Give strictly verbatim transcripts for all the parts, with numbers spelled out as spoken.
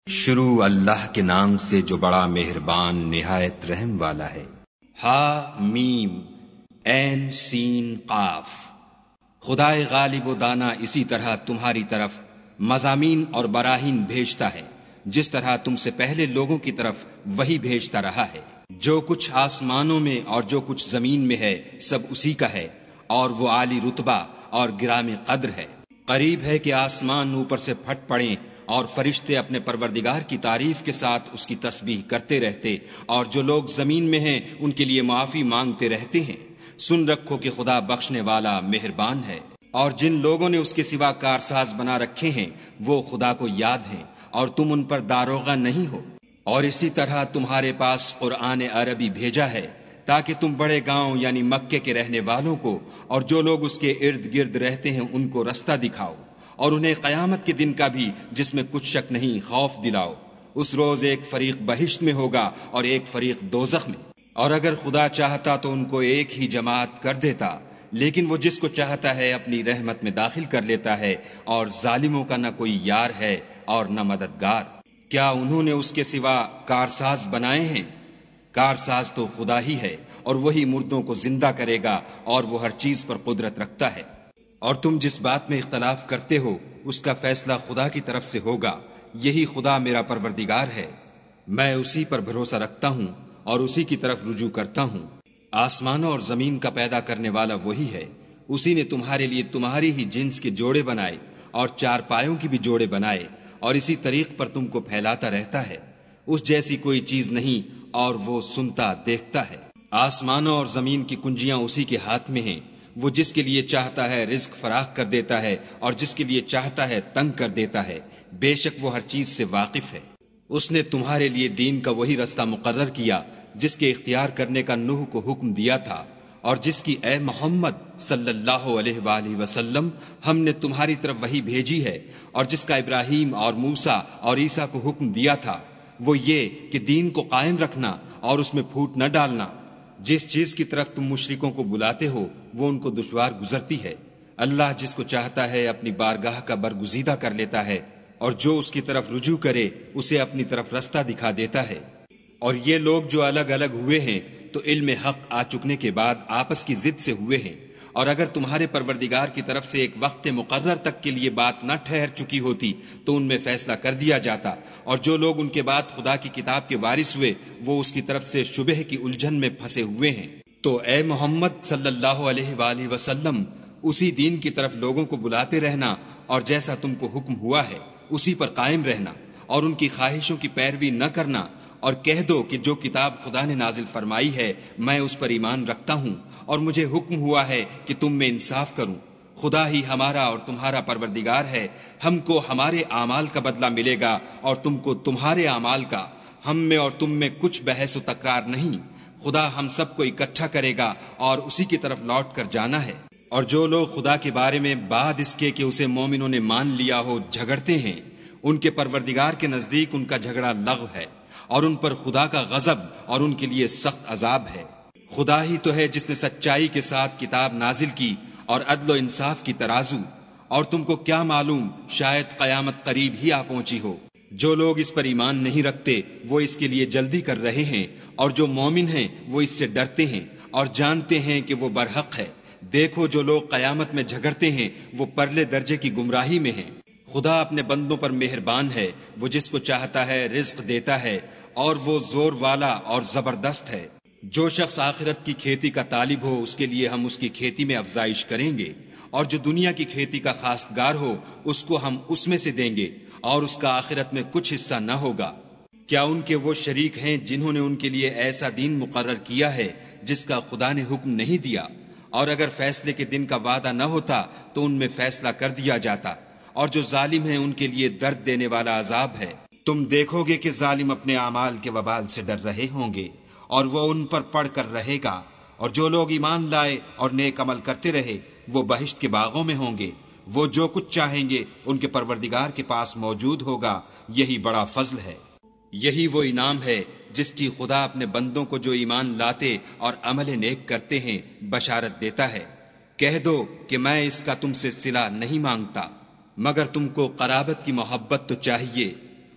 شروع اللہ کے نام سے جو بڑا مہربان نہایت رحم والا ہے۔ ہا میم عین سین قاف۔ خدائے غالب و دانا اسی طرح تمہاری طرف مضامین اور براہین بھیجتا ہے جس طرح تم سے پہلے لوگوں کی طرف وہی بھیجتا رہا ہے۔ جو کچھ آسمانوں میں اور جو کچھ زمین میں ہے سب اسی کا ہے، اور وہ عالی رتبہ اور گرام قدر ہے۔ قریب ہے کہ آسمان اوپر سے پھٹ پڑیں اور فرشتے اپنے پروردگار کی تعریف کے ساتھ اس کی تسبیح کرتے رہتے، اور جو لوگ زمین میں ہیں ان کے لیے معافی مانگتے رہتے ہیں۔ سن رکھو کہ خدا بخشنے والا مہربان ہے۔ اور جن لوگوں نے اس کے سوا کارساز بنا رکھے ہیں وہ خدا کو یاد ہیں، اور تم ان پر داروغہ نہیں ہو۔ اور اسی طرح تمہارے پاس قرآن عربی بھیجا ہے تاکہ تم بڑے گاؤں یعنی مکے کے رہنے والوں کو اور جو لوگ اس کے ارد گرد رہتے ہیں ان کو رستہ دکھاؤ، اور انہیں قیامت کے دن کا بھی جس میں کچھ شک نہیں خوف دلاؤ۔ اس روز ایک فریق بہشت میں ہوگا اور ایک فریق دوزخ میں، اور اگر خدا چاہتا تو ان کو ایک ہی جماعت کر دیتا، لیکن وہ جس کو چاہتا ہے اپنی رحمت میں داخل کر لیتا ہے، اور ظالموں کا نہ کوئی یار ہے اور نہ مددگار۔ کیا انہوں نے اس کے سوا کارساز بنائے ہیں؟ کارساز تو خدا ہی ہے، اور وہی مردوں کو زندہ کرے گا، اور وہ ہر چیز پر قدرت رکھتا ہے۔ اور تم جس بات میں اختلاف کرتے ہو اس کا فیصلہ خدا کی طرف سے ہوگا۔ یہی خدا میرا پروردگار ہے، میں اسی پر بھروسہ رکھتا ہوں اور اسی کی طرف رجوع کرتا ہوں۔ آسمانوں اور زمین کا پیدا کرنے والا وہی ہے۔ اسی نے تمہارے لیے تمہاری ہی جنس کے جوڑے بنائے اور چار پایوں کی بھی جوڑے بنائے، اور اسی طریق پر تم کو پھیلاتا رہتا ہے۔ اس جیسی کوئی چیز نہیں، اور وہ سنتا دیکھتا ہے۔ آسمانوں اور زمین کی کنجیاں اسی کے ہاتھ میں ہیں۔ وہ جس کے لیے چاہتا ہے رزق فراخ کر دیتا ہے، اور جس کے لیے چاہتا ہے تنگ کر دیتا ہے۔ بے شک وہ ہر چیز سے واقف ہے۔ اس نے تمہارے لیے دین کا وہی رستہ مقرر کیا جس کے اختیار کرنے کا نوح کو حکم دیا تھا، اور جس کی اے محمد صلی اللہ علیہ وآلہ وسلم ہم نے تمہاری طرف وہی بھیجی ہے، اور جس کا ابراہیم اور موسیٰ اور عیسیٰ کو حکم دیا تھا، وہ یہ کہ دین کو قائم رکھنا اور اس میں پھوٹ نہ ڈالنا۔ جس چیز کی طرف تم مشرکوں کو بلاتے ہو وہ ان کو دشوار گزرتی ہے۔ اللہ جس کو چاہتا ہے اپنی بارگاہ کا برگزیدہ کر لیتا ہے، اور جو اس کی طرف رجوع کرے اسے اپنی طرف رستہ دکھا دیتا ہے۔ اور یہ لوگ جو الگ الگ ہوئے ہیں تو علم حق آ چکنے کے بعد آپس کی ضد سے ہوئے ہیں، اور اگر تمہارے پروردگار کی طرف سے ایک وقت مقرر تک کے لیے بات نہ ٹھہر چکی ہوتی تو ان میں فیصلہ کر دیا جاتا، اور جو لوگ ان کے بعد خدا کی کتاب کے وارث ہوئے وہ اس کی طرف سے شبہ کی الجھن میں پھنسے ہوئے ہیں۔ تو اے محمد صلی اللہ علیہ وآلہ وسلم اسی دین کی طرف لوگوں کو بلاتے رہنا، اور جیسا تم کو حکم ہوا ہے اسی پر قائم رہنا، اور ان کی خواہشوں کی پیروی نہ کرنا، اور کہہ دو کہ جو کتاب خدا نے نازل فرمائی ہے میں اس پر ایمان رکھتا ہوں، اور مجھے حکم ہوا ہے کہ تم میں انصاف کروں۔ خدا ہی ہمارا اور تمہارا پروردگار ہے، ہم کو ہمارے اعمال کا بدلہ ملے گا اور تم کو تمہارے اعمال کا۔ ہم میں اور تم میں کچھ بحث و تکرار نہیں، خدا ہم سب کو اکٹھا کرے گا اور اسی کی طرف لوٹ کر جانا ہے۔ اور جو لوگ خدا کے بارے میں بعد اس کے کہ اسے مومنوں نے مان لیا ہو جھگڑتے ہیں، ان کے پروردگار کے نزدیک ان کا جھگڑا لغو ہے، اور ان پر خدا کا غضب اور ان کے لیے سخت عذاب ہے۔ خدا ہی تو ہے جس نے سچائی کے ساتھ کتاب نازل کی اور عدل و انصاف کی ترازو، اور تم کو کیا معلوم شاید قیامت قریب ہی آ پہنچی ہو۔ جو لوگ اس پر ایمان نہیں رکھتے وہ اس کے لیے جلدی کر رہے ہیں، اور جو مومن ہیں وہ اس سے ڈرتے ہیں اور جانتے ہیں کہ وہ برحق ہے۔ دیکھو جو لوگ قیامت میں جھگڑتے ہیں وہ پرلے درجے کی گمراہی میں ہیں۔ خدا اپنے بندوں پر مہربان ہے، وہ جس کو چاہتا ہے رزق دیتا ہے، اور وہ زور والا اور زبردست ہے۔ جو شخص آخرت کی کھیتی کا طالب ہو اس کے لیے ہم اس کی کھیتی میں افزائش کریں گے، اور جو دنیا کی کھیتی کا خواستگار ہو اس کو ہم اس میں سے دیں گے، اور اس کا آخرت میں کچھ حصہ نہ ہوگا۔ کیا ان کے وہ شریک ہیں جنہوں نے ان کے لیے ایسا دین مقرر کیا ہے جس کا خدا نے حکم نہیں دیا؟ اور اگر فیصلے کے دن کا وعدہ نہ ہوتا تو ان میں فیصلہ کر دیا جاتا، اور جو ظالم ہیں ان کے لیے درد دینے والا عذاب ہے۔ تم دیکھو گے کہ ظالم اپنے اعمال کے وبال سے ڈر رہے ہوں گے، اور وہ ان پر پڑھ کر رہے گا، اور جو لوگ ایمان لائے اور نیک عمل کرتے رہے وہ بہشت کے باغوں میں ہوں گے۔ وہ جو کچھ چاہیں گے ان کے پروردگار کے پاس موجود ہوگا، یہی بڑا فضل ہے۔ یہی وہ انعام ہے جس کی خدا اپنے بندوں کو جو ایمان لاتے اور عمل نیک کرتے ہیں بشارت دیتا ہے۔ کہہ دو کہ میں اس کا تم سے صلہ نہیں مانگتا، مگر تم کو قرابت کی محبت تو چاہیے،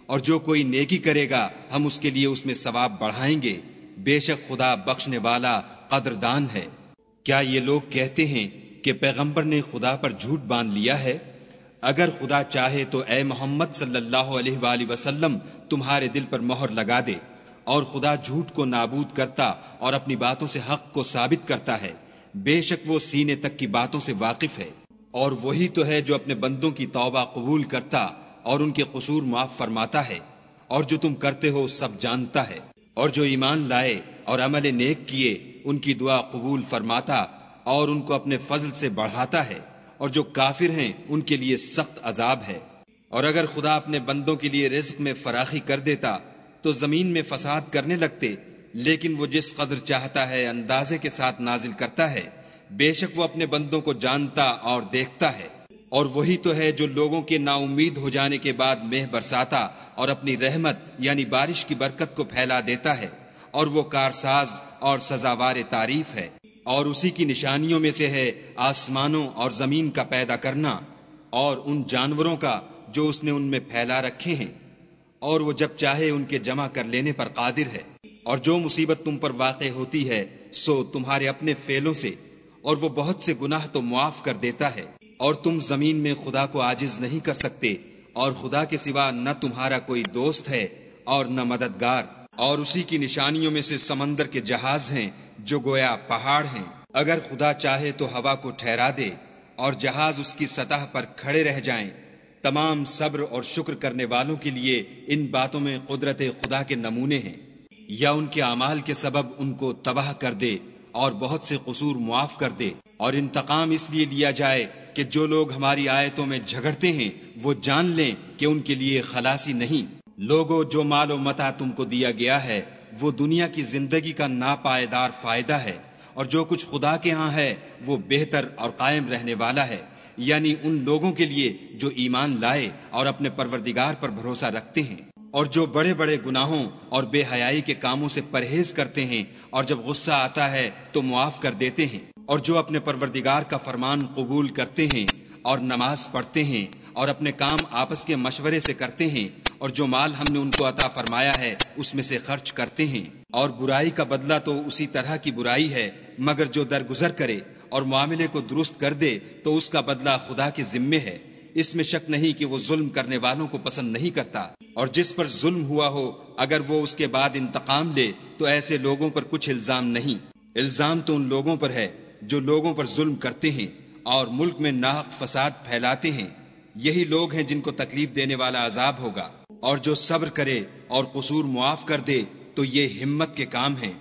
اور جو کوئی نیکی کرے گا ہم اس کے لیے اس میں ثواب بڑھائیں گے، بے شک خدا بخشنے والا قدردان ہے۔ کیا یہ لوگ کہتے ہیں کہ پیغمبر نے خدا پر جھوٹ باندھ لیا ہے؟ اگر خدا چاہے تو اے محمد صلی اللہ علیہ وآلہ وسلم تمہارے دل پر مہر لگا دے، اور خدا جھوٹ کو نابود کرتا اور اپنی باتوں سے حق کو ثابت کرتا ہے، بے شک وہ سینے تک کی باتوں سے واقف ہے۔ اور وہی تو ہے جو اپنے بندوں کی توبہ قبول کرتا اور ان کے قصور معاف فرماتا ہے، اور جو تم کرتے ہو سب جانتا ہے۔ اور جو ایمان لائے اور عمل نیک کیے ان کی دعا قبول فرماتا اور ان کو اپنے فضل سے بڑھاتا ہے، اور جو کافر ہیں ان کے لیے سخت عذاب ہے۔ اور اگر خدا اپنے بندوں کے لیے رزق میں فراخی کر دیتا تو زمین میں فساد کرنے لگتے، لیکن وہ جس قدر چاہتا ہے اندازے کے ساتھ نازل کرتا ہے، بے شک وہ اپنے بندوں کو جانتا اور دیکھتا ہے۔ اور وہی تو ہے جو لوگوں کے نا امید ہو جانے کے بعد مہ برساتا اور اپنی رحمت یعنی بارش کی برکت کو پھیلا دیتا ہے، اور وہ کارساز اور سزاوار تعریف ہے۔ اور اسی کی نشانیوں میں سے ہے آسمانوں اور زمین کا پیدا کرنا، اور ان جانوروں کا جو اس نے ان میں پھیلا رکھے ہیں، اور وہ جب چاہے ان کے جمع کر لینے پر قادر ہے۔ اور جو مصیبت تم پر واقع ہوتی ہے سو تمہارے اپنے فعلوں سے، اور وہ بہت سے گناہ تو معاف کر دیتا ہے۔ اور تم زمین میں خدا کو عاجز نہیں کر سکتے، اور خدا کے سوا نہ تمہارا کوئی دوست ہے اور نہ مددگار۔ اور اسی کی نشانیوں میں سے سمندر کے جہاز ہیں جو گویا پہاڑ ہیں۔ اگر خدا چاہے تو ہوا کو ٹھہرا دے اور جہاز اس کی سطح پر کھڑے رہ جائیں۔ تمام صبر اور شکر کرنے والوں کے لیے ان باتوں میں قدرت خدا کے نمونے ہیں۔ یا ان کے اعمال کے سبب ان کو تباہ کر دے اور بہت سے قصور معاف کر دے۔ اور انتقام اس لیے لیا جائے کہ جو لوگ ہماری آیتوں میں جھگڑتے ہیں وہ جان لیں کہ ان کے لیے خلاصی نہیں۔ لوگوں، جو مال و متاع تم کو دیا گیا ہے وہ دنیا کی زندگی کا ناپائیدار فائدہ ہے، اور جو کچھ خدا کے ہاں ہے وہ بہتر اور قائم رہنے والا ہے، یعنی ان لوگوں کے لیے جو ایمان لائے اور اپنے پروردگار پر بھروسہ رکھتے ہیں، اور جو بڑے بڑے گناہوں اور بے حیائی کے کاموں سے پرہیز کرتے ہیں، اور جب غصہ آتا ہے تو معاف کر دیتے ہیں، اور جو اپنے پروردگار کا فرمان قبول کرتے ہیں اور نماز پڑھتے ہیں اور اپنے کام آپس کے مشورے سے کرتے ہیں، اور جو مال ہم نے ان کو عطا فرمایا ہے اس میں سے خرچ کرتے ہیں۔ اور برائی کا بدلہ تو اسی طرح کی برائی ہے، مگر جو درگزر کرے اور معاملے کو درست کر دے تو اس کا بدلہ خدا کے ذمے ہے۔ اس میں شک نہیں کہ وہ ظلم کرنے والوں کو پسند نہیں کرتا۔ اور جس پر ظلم ہوا ہو اگر وہ اس کے بعد انتقام لے تو ایسے لوگوں پر کچھ الزام نہیں۔ الزام تو ان لوگوں پر ہے جو لوگوں پر ظلم کرتے ہیں اور ملک میں ناحق فساد پھیلاتے ہیں، یہی لوگ ہیں جن کو تکلیف دینے والا عذاب ہوگا۔ اور جو صبر کرے اور قصور معاف کر دے تو یہ ہمت کے کام ہیں۔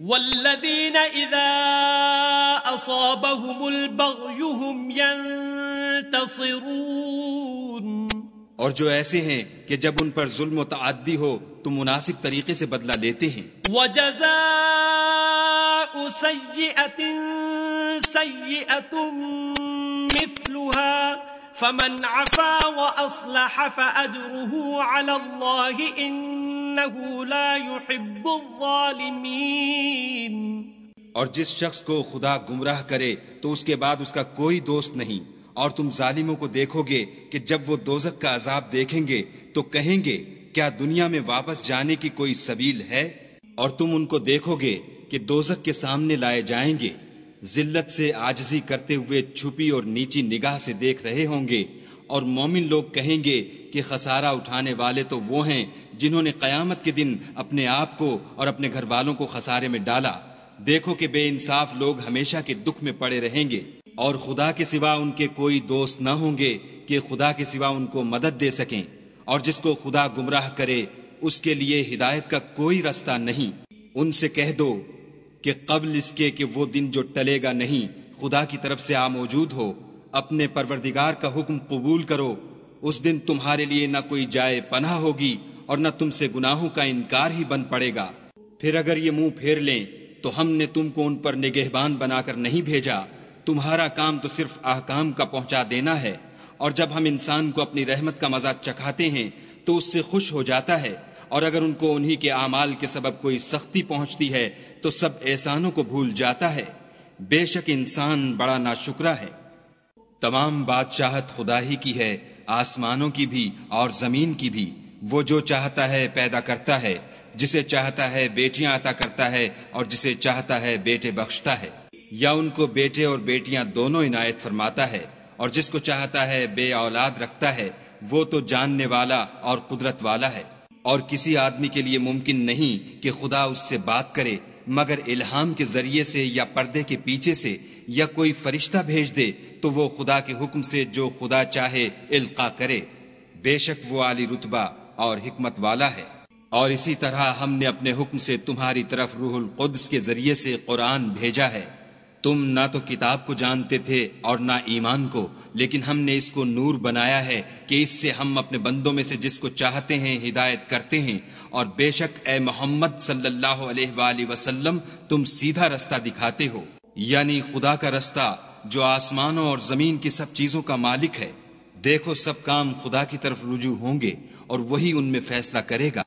والذین اذا اصابهم البغی هم ينتصرون، اور جو ایسے ہیں کہ جب ان پر ظلم و تعدی ہو تو مناسب طریقے سے بدلہ لیتے ہیں۔ وجزاء سیئۃ سیئۃ مثلها فمن عفا واصلح فاجره على الله انه لا يحب الظالمین۔ اور جس شخص کو خدا گمراہ کرے تو اس کے بعد اس کا کوئی دوست نہیں، اور تم ظالموں کو دیکھو گے کہ جب وہ دوزخ کا عذاب دیکھیں گے تو کہیں گے کیا دنیا میں واپس جانے کی کوئی سبیل ہے؟ اور تم ان کو دیکھو گے کہ دوزخ کے سامنے لائے جائیں گے، ذلت سے عاجزی کرتے ہوئے چھپی اور نیچی نگاہ سے دیکھ رہے ہوں گے، اور مومن لوگ کہیں گے کہ خسارہ اٹھانے والے تو وہ ہیں جنہوں نے قیامت کے دن اپنے آپ کو اور اپنے گھر والوں کو خسارے میں ڈالا۔ دیکھو کہ بے انصاف لوگ ہمیشہ کے دکھ میں پڑے رہیں گے، اور خدا کے سوا ان کے کوئی دوست نہ ہوں گے کہ خدا کے سوا ان کو مدد دے سکیں۔ اور جس کو خدا گمراہ کرے اس کے لیے ہدایت کا کوئی رستہ نہیں۔ ان سے کہہ دو کہ قبل اس کے کہ وہ دن جو ٹلے گا نہیں خدا کی طرف سے آ موجود ہو، اپنے پروردگار کا حکم قبول کرو۔ اس دن تمہارے لیے نہ کوئی جائے پناہ ہوگی اور نہ تم سے گناہوں کا انکار ہی بن پڑے گا۔ پھر اگر یہ منہ پھیر لیں تو ہم نے تم کو ان پر نگہبان بنا کر نہیں بھیجا، تمہارا کام تو صرف احکام کا پہنچا دینا ہے۔ اور جب ہم انسان کو اپنی رحمت کا مزہ چکھاتے ہیں تو اس سے خوش ہو جاتا ہے، اور اگر ان کو انہی کے اعمال کے سبب کوئی سختی پہنچتی ہے تو سب احسانوں کو بھول جاتا ہے۔ بے شک انسان بڑا ناشکرا ہے۔ تمام بادشاہت خدا ہی کی ہے، آسمانوں کی بھی اور زمین کی بھی۔ وہ جو چاہتا ہے پیدا کرتا ہے، جسے چاہتا ہے بیٹیاں عطا کرتا ہے اور جسے چاہتا ہے بیٹے بخشتا ہے، یا ان کو بیٹے اور بیٹیاں دونوں عنایت فرماتا ہے، اور جس کو چاہتا ہے بے اولاد رکھتا ہے، وہ تو جاننے والا اور قدرت والا ہے۔ اور کسی آدمی کے لیے ممکن نہیں کہ خدا اس سے بات کرے مگر الہام کے ذریعے سے یا پردے کے پیچھے سے، یا کوئی فرشتہ بھیج دے تو وہ خدا کے حکم سے جو خدا چاہے القا کرے، بے شک وہ عالی رتبہ اور حکمت والا ہے۔ اور اسی طرح ہم نے اپنے حکم سے تمہاری طرف روح القدس کے ذریعے سے قرآن بھیجا ہے۔ تم نہ تو کتاب کو جانتے تھے اور نہ ایمان کو، لیکن ہم نے اس کو نور بنایا ہے کہ اس سے ہم اپنے بندوں میں سے جس کو چاہتے ہیں ہدایت کرتے ہیں، اور بے شک اے محمد صلی اللہ علیہ وآلہ وسلم تم سیدھا رستہ دکھاتے ہو، یعنی خدا کا رستہ جو آسمانوں اور زمین کی سب چیزوں کا مالک ہے۔ دیکھو سب کام خدا کی طرف رجوع ہوں گے اور وہی ان میں فیصلہ کرے گا۔